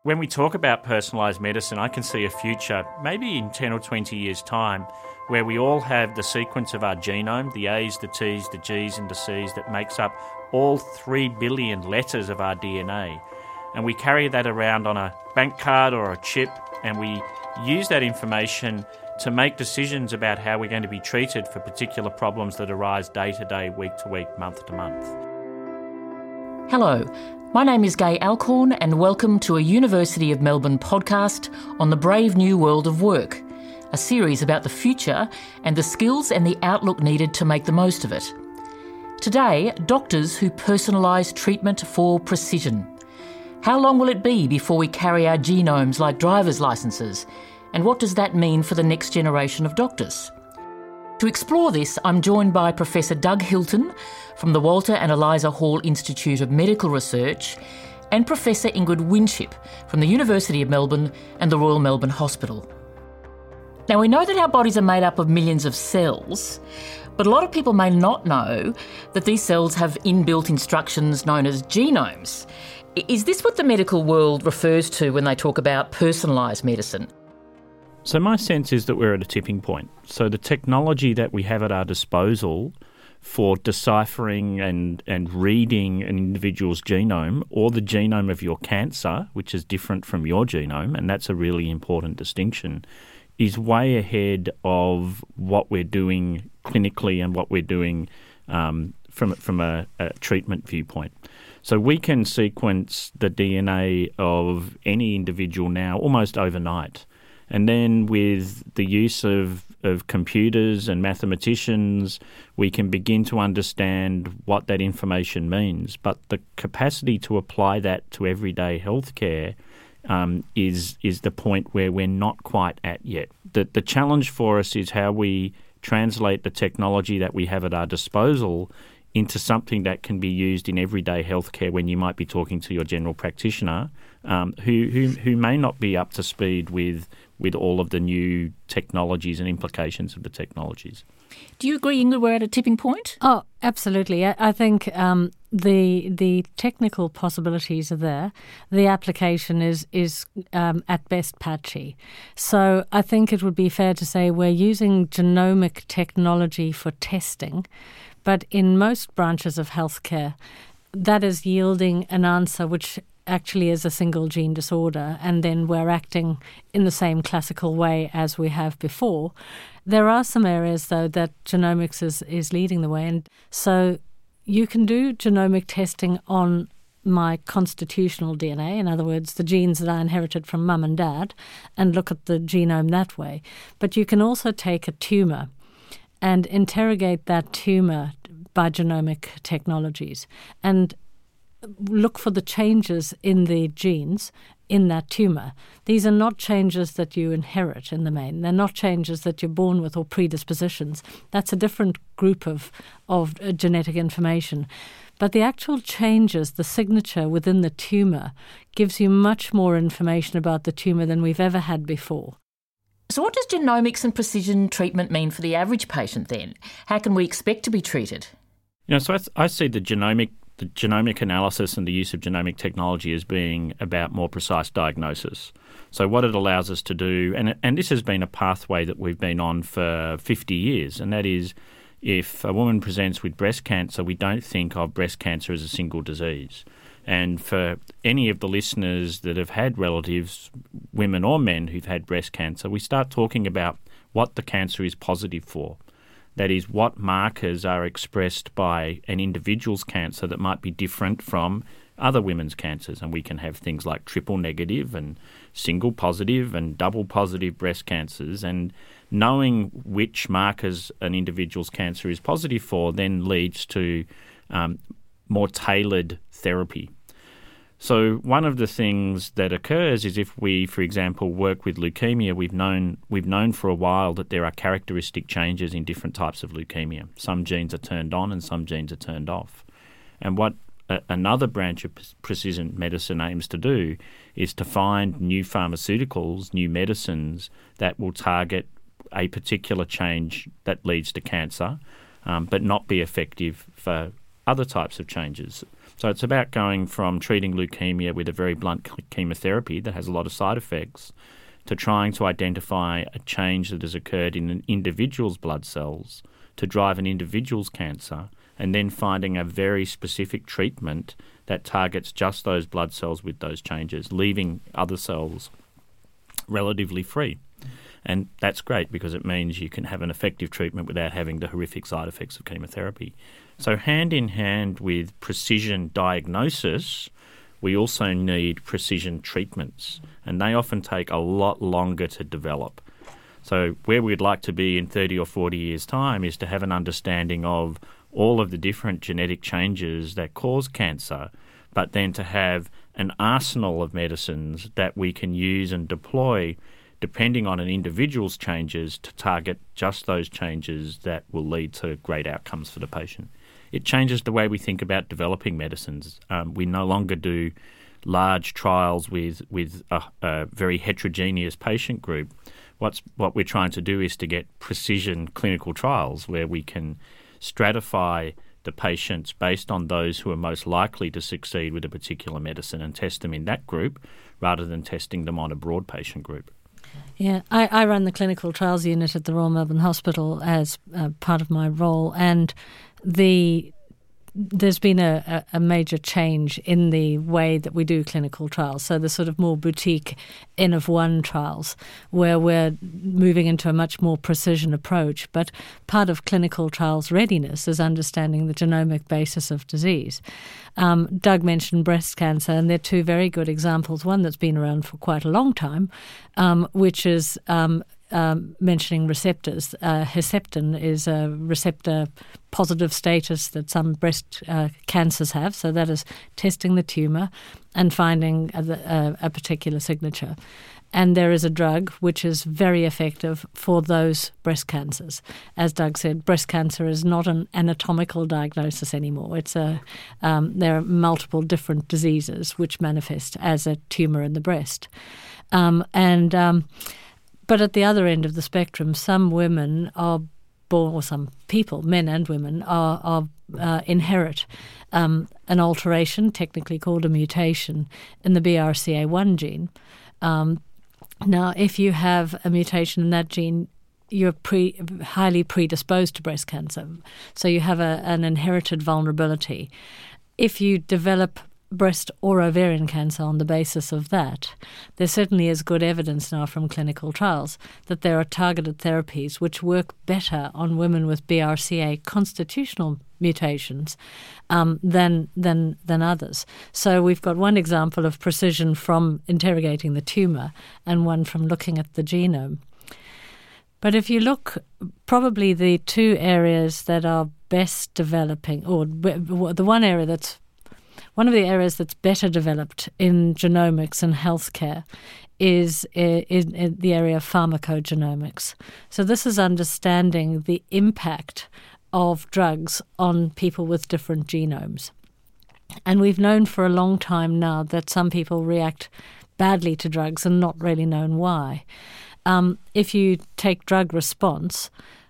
When we talk about personalised medicine, I can see a future, maybe in 10 or 20 years' time, where we all have the sequence of our genome, the A's, the T's, the G's and the C's that makes up all 3 billion letters of our DNA. And we carry that around on a bank card or a chip, and we use that information to make decisions about how we're going to be treated for particular problems that arise day to day, week to week, month to month. Hello, my name is Gai Alcorn and welcome to a University of Melbourne podcast on the brave new world of work, a series about the future and the skills and the outlook needed to make the most of it. Today, doctors who personalise treatment for precision. How long will it be before we carry our genomes like driver's licences? And what does that mean for the next generation of doctors? To explore this, I'm joined by Professor Doug Hilton from the Walter and Eliza Hall Institute of Medical Research and Professor Ingrid Winship from the University of Melbourne and the Royal Melbourne Hospital. Now, we know that our bodies are made up of millions of cells, but a lot of people may not know that these cells have inbuilt instructions known as genomes. Is this what the medical world refers to when they talk about personalised medicine? So my sense is that we're at a tipping point. So the technology that we have at our disposal for deciphering and reading an individual's genome or the genome of your cancer, which is different from your genome, and that's a really important distinction, is way ahead of what we're doing clinically and what we're doing from a treatment viewpoint. So we can sequence the DNA of any individual now almost overnight. And then with the use of computers and mathematicians, we can begin to understand what that information means. But the capacity to apply that to everyday healthcare is the point where we're not quite at yet. The challenge for us is how we translate the technology that we have at our disposal into something that can be used in everyday healthcare when you might be talking to your general practitioner who may not be up to speed with all of the new technologies and implications of the technologies. Do you agree, Ingrid, we're at a tipping point? Oh, absolutely. I think the technical possibilities are there. The application is at best patchy. So I think it would be fair to say we're using genomic technology for testing, but in most branches of healthcare, that is yielding an answer which actually is a single gene disorder, and then we're acting in the same classical way as we have before. There are some areas, though, that genomics is leading the way. And so you can do genomic testing on my constitutional DNA, in other words, the genes that I inherited from mum and dad, and look at the genome that way. But you can also take a tumour and interrogate that tumour by genomic technologies and look for the changes in the genes in that tumour. These are not changes that you inherit in the main. They're not changes that you're born with or predispositions. That's a different group of genetic information. But the actual changes, the signature within the tumour, gives you much more information about the tumour than we've ever had before. So what does genomics and precision treatment mean for the average patient then? How can we expect to be treated? So I see the genomic analysis and the use of genomic technology as being about more precise diagnosis. So what it allows us to do, and this has been a pathway that we've been on for 50 years, and that is if a woman presents with breast cancer, we don't think of breast cancer as a single disease. And for any of the listeners that have had relatives, women or men, who've had breast cancer, we start talking about what the cancer is positive for. That is, what markers are expressed by an individual's cancer that might be different from other women's cancers. And we can have things like triple negative and single positive and double positive breast cancers. And knowing which markers an individual's cancer is positive for then leads to more tailored therapy. So one of the things that occurs is if we, for example, work with leukemia, we've known for a while that there are characteristic changes in different types of leukemia. Some genes are turned on and some genes are turned off. And what another branch of precision medicine aims to do is to find new pharmaceuticals, new medicines that will target a particular change that leads to cancer, but not be effective for other types of changes. So it's about going from treating leukemia with a very blunt chemotherapy that has a lot of side effects to trying to identify a change that has occurred in an individual's blood cells to drive an individual's cancer, and then finding a very specific treatment that targets just those blood cells with those changes, leaving other cells relatively free. And that's great because it means you can have an effective treatment without having the horrific side effects of chemotherapy. So hand in hand with precision diagnosis, we also need precision treatments, and they often take a lot longer to develop. So where we'd like to be in 30 or 40 years' time is to have an understanding of all of the different genetic changes that cause cancer, but then to have an arsenal of medicines that we can use and deploy depending on an individual's changes to target just those changes that will lead to great outcomes for the patient. It changes the way we think about developing medicines. We no longer do large trials with a very heterogeneous patient group. What we're trying to do is to get precision clinical trials where we can stratify the patients based on those who are most likely to succeed with a particular medicine and test them in that group rather than testing them on a broad patient group. Yeah, I run the clinical trials unit at the Royal Melbourne Hospital as part of my role, and there's been a major change in the way that we do clinical trials. So the sort of more boutique N of 1 trials where we're moving into a much more precision approach. But part of clinical trials readiness is understanding the genomic basis of disease. Doug mentioned breast cancer, and they're two very good examples. One that's been around for quite a long time, which is mentioning receptors. Herceptin is a receptor positive status that some breast cancers have. So that is testing the tumour and finding a particular signature. And there is a drug which is very effective for those breast cancers. As Doug said, breast cancer is not an anatomical diagnosis anymore. It's there are multiple different diseases which manifest as a tumour in the breast. But at the other end of the spectrum, some women are born, or some people, men and women, inherit an alteration, technically called a mutation, in the BRCA1 gene. Now, if you have a mutation in that gene, you're highly predisposed to breast cancer. So you have an inherited vulnerability. If you develop breast or ovarian cancer on the basis of that, there certainly is good evidence now from clinical trials that there are targeted therapies which work better on women with BRCA constitutional mutations than others. So we've got one example of precision from interrogating the tumour and one from looking at the genome. But if you look, probably the two areas that are best developing, or the one of the areas that's better developed in genomics and healthcare is in the area of pharmacogenomics. So this is understanding the impact of drugs on people with different genomes. And we've known for a long time now that some people react badly to drugs and not really known why. If you take drug response,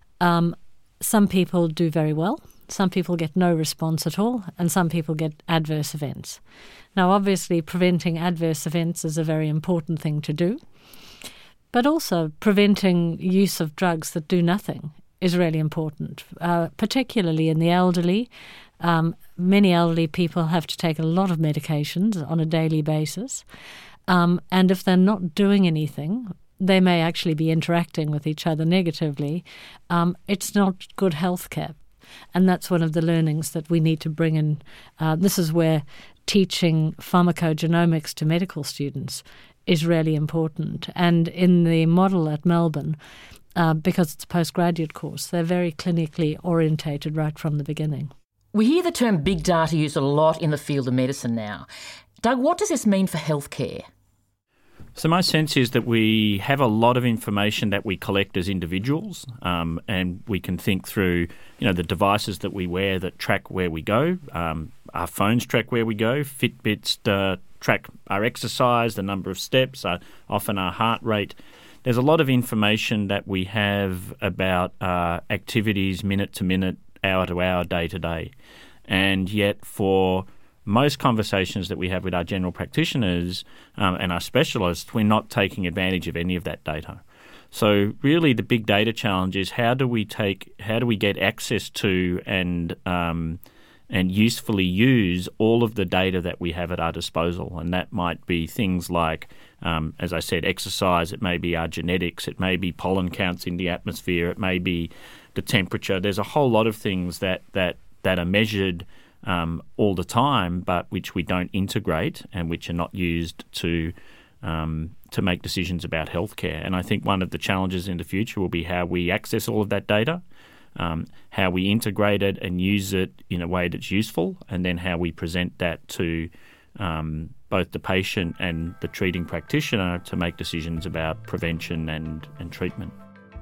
some people do very well. Some people get no response at all, and some people get adverse events. Now, obviously, preventing adverse events is a very important thing to do, but also preventing use of drugs that do nothing is really important, particularly in the elderly. Many elderly people have to take a lot of medications on a daily basis, and if they're not doing anything, they may actually be interacting with each other negatively. It's not good healthcare. And that's one of the learnings that we need to bring in. This is where teaching pharmacogenomics to medical students is really important. And in the model at Melbourne, because it's a postgraduate course, they're very clinically orientated right from the beginning. We hear the term big data used a lot in the field of medicine now. Doug, what does this mean for healthcare? So my sense is that we have a lot of information that we collect as individuals, and we can think through, the devices that we wear that track where we go. Our phones track where we go. Fitbits track our exercise, the number of steps, often our heart rate. There's a lot of information that we have about activities minute to minute, hour to hour, day to day. And yet for most conversations that we have with our general practitioners and our specialists, we're not taking advantage of any of that data. So really the big data challenge is how do we get access to and usefully use all of the data that we have at our disposal. And that might be things like, as I said, exercise, it may be our genetics, it may be pollen counts in the atmosphere, it may be the temperature. There's a whole lot of things that are measured all the time, but which we don't integrate and which are not used to make decisions about healthcare. And I think one of the challenges in the future will be how we access all of that data, how we integrate it and use it in a way that's useful, and then how we present that to both the patient and the treating practitioner to make decisions about prevention and treatment.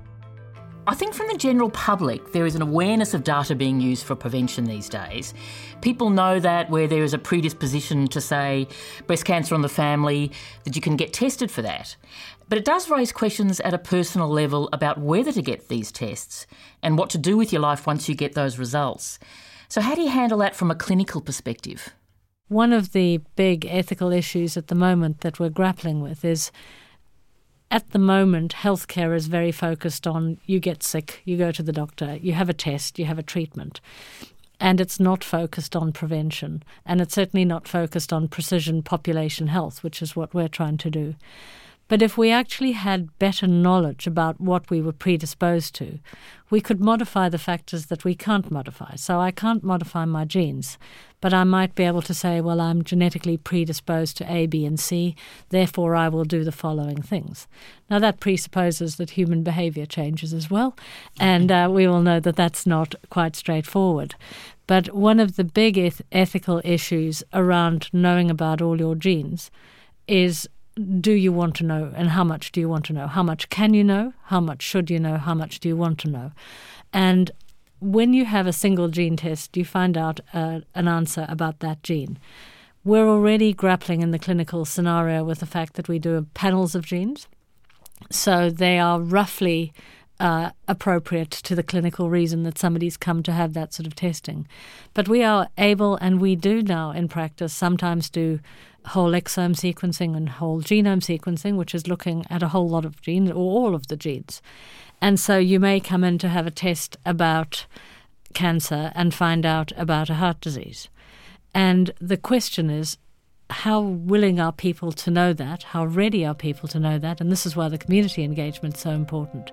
I think from the general public, there is an awareness of data being used for prevention these days. People know that where there is a predisposition to, say, breast cancer in the family, that you can get tested for that. But it does raise questions at a personal level about whether to get these tests and what to do with your life once you get those results. So how do you handle that from a clinical perspective? One of the big ethical issues at the moment that we're grappling with is, at the moment, healthcare is very focused on you get sick, you go to the doctor, you have a test, you have a treatment. And it's not focused on prevention. And it's certainly not focused on precision population health, which is what we're trying to do. But if we actually had better knowledge about what we were predisposed to, we could modify the factors that we can't modify. So I can't modify my genes, but I might be able to say, well, I'm genetically predisposed to A, B, and C, therefore I will do the following things. Now that presupposes that human behaviour changes as well, and we all know that that's not quite straightforward. But one of the big ethical issues around knowing about all your genes is, do you want to know, and how much do you want to know? How much can you know? How much should you know? How much do you want to know? And when you have a single gene test, you find out an answer about that gene. We're already grappling in the clinical scenario with the fact that we do panels of genes. So they are roughly appropriate to the clinical reason that somebody's come to have that sort of testing. But we are able, and we do now in practice, sometimes do whole exome sequencing and whole genome sequencing, which is looking at a whole lot of genes, or all of the genes. And so you may come in to have a test about cancer and find out about a heart disease. And the question is, how willing are people to know that? How ready are people to know that? And this is why the community engagement is so important.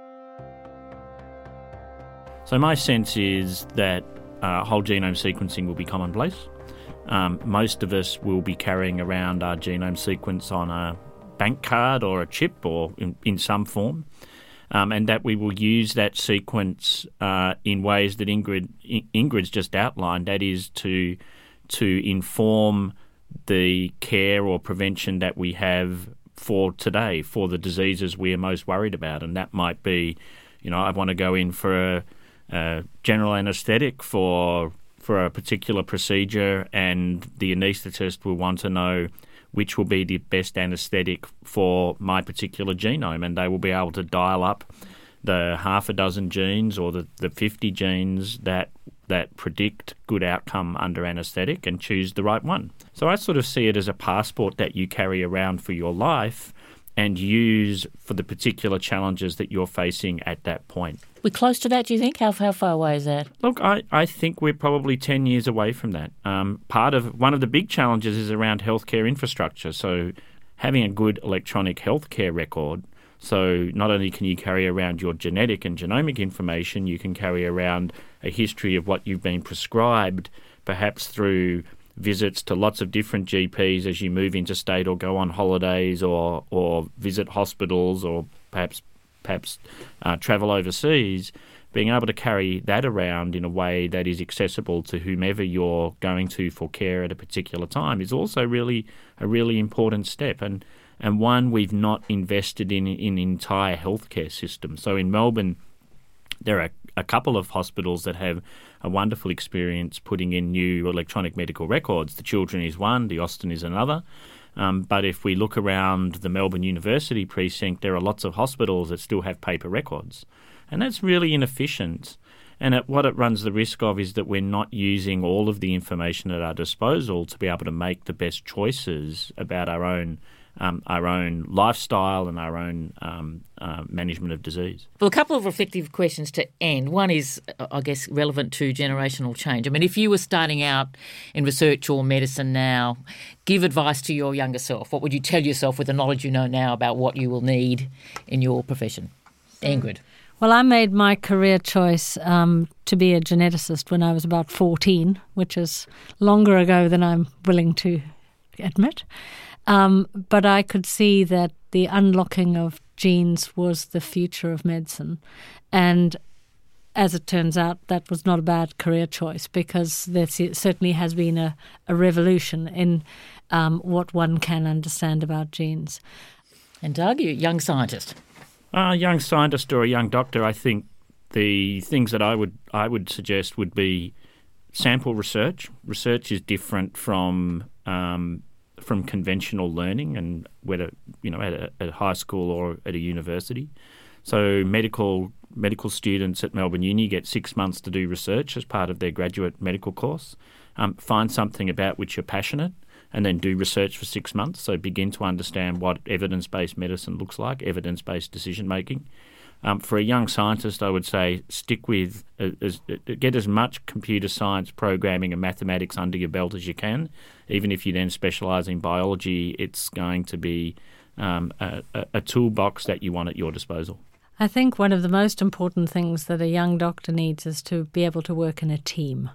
So my sense is that whole genome sequencing will be commonplace. Most of us will be carrying around our genome sequence on a bank card or a chip or in some form, and that we will use that sequence in ways that Ingrid's just outlined, that is to inform the care or prevention that we have for today, for the diseases we are most worried about. And that might be, I want to go in for a general anaesthetic for a particular procedure, and the anaesthetist will want to know which will be the best anaesthetic for my particular genome, and they will be able to dial up the half a dozen genes or the 50 genes that predict good outcome under anaesthetic and choose the right one. So I sort of see it as a passport that you carry around for your life and use for the particular challenges that you're facing at that point. We're close to that, do you think? How far away is that? Look, I think we're probably 10 years away from that. One of the big challenges is around healthcare infrastructure. So having a good electronic healthcare record, so not only can you carry around your genetic and genomic information, you can carry around a history of what you've been prescribed, perhaps through visits to lots of different GPs as you move interstate or go on holidays or visit hospitals or perhaps travel overseas. Being able to carry that around in a way that is accessible to whomever you're going to for care at a particular time is also a really important step, and one we've not invested in entire healthcare system. So in Melbourne, there are a couple of hospitals that have a wonderful experience putting in new electronic medical records. The Children is one, the Austin is another. But if we look around the Melbourne University precinct, there are lots of hospitals that still have paper records. And that's really inefficient. And what it runs the risk of is that we're not using all of the information at our disposal to be able to make the best choices about our own lifestyle and our own management of disease. Well, a couple of reflective questions to end. One is, I guess, relevant to generational change. I mean, if you were starting out in research or medicine now, give advice to your younger self. What would you tell yourself with the knowledge you know now about what you will need in your profession? Ingrid. Well, I made my career choice to be a geneticist when I was about 14, which is longer ago than I'm willing to admit. But I could see that the unlocking of genes was the future of medicine. And as it turns out, that was not a bad career choice, because there certainly has been a revolution in what one can understand about genes. And Doug, you're a young scientist. A young scientist or a young doctor, I think the things that I would suggest would be sample research. Research is different from conventional learning, and whether at a high school or at a university. So medical students at Melbourne Uni get 6 months to do research as part of their graduate medical course. Find something about which you're passionate, and then do research for 6 months. So begin to understand what evidence-based medicine looks like, evidence-based decision-making. For a young scientist, I would say stick with, get as much computer science programming and mathematics under your belt as you can. Even if you then specialise in biology, it's going to be a toolbox that you want at your disposal. I think one of the most important things that a young doctor needs is to be able to work in a team.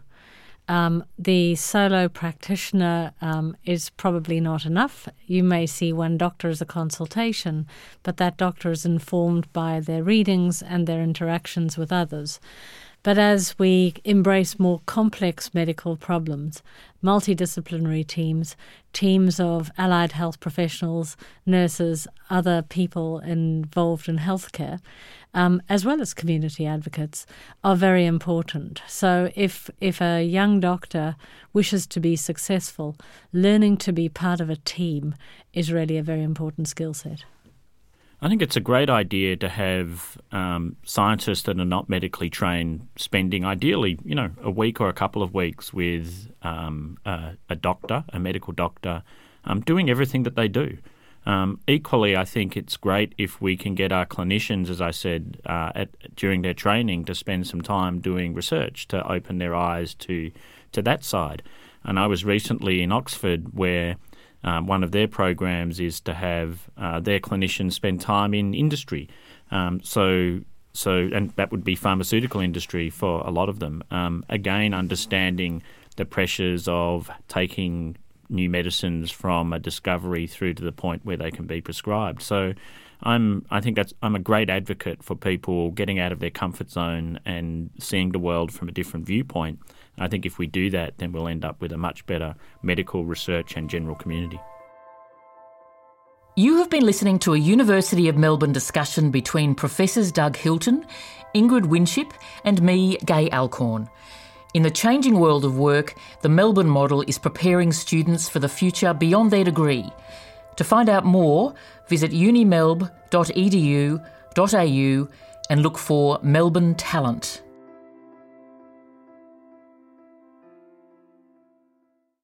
The solo practitioner is probably not enough. You may see one doctor as a consultation, but that doctor is informed by their readings and their interactions with others. But as we embrace more complex medical problems, multidisciplinary teams of allied health professionals, nurses, other people involved in healthcare, as well as community advocates, are very important. So if a young doctor wishes to be successful, learning to be part of a team is really a very important skill set. I think it's a great idea to have scientists that are not medically trained spending ideally, a week or a couple of weeks with a doctor, a medical doctor, doing everything that they do. Equally, I think it's great if we can get our clinicians, as I said, during their training to spend some time doing research to open their eyes to that side. And I was recently in Oxford where one of their programs is to have their clinicians spend time in industry. So and that would be pharmaceutical industry for a lot of them. Again, understanding the pressures of taking new medicines from a discovery through to the point where they can be prescribed. So I'm a great advocate for people getting out of their comfort zone and seeing the world from a different viewpoint. I think if we do that, then we'll end up with a much better medical research and general community. You have been listening to a University of Melbourne discussion between Professors Doug Hilton, Ingrid Winship and me, Gai Alcorn. In the changing world of work, the Melbourne model is preparing students for the future beyond their degree. To find out more, visit unimelb.edu.au and look for Melbourne Talent.